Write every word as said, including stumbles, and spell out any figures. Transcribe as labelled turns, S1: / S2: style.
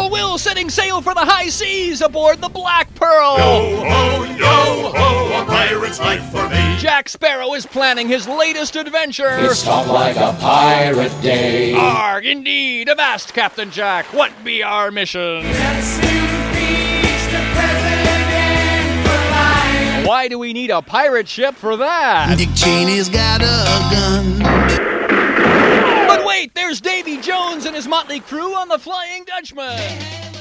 S1: Uncle Will setting sail for the high seas aboard the Black Pearl.
S2: Yo ho, yo ho, a pirate's life for me.
S1: Jack Sparrow is planning his latest adventure.
S3: It's talk like a pirate day.
S1: Arg, indeed. Avast, Captain Jack. What be our mission?
S4: Let's impeach the president for life.
S1: Why do we need a pirate ship for that?
S5: Dick Cheney's got a gun.
S1: But wait, there's Davy Jones and his motley crew on the Flying Dutchman.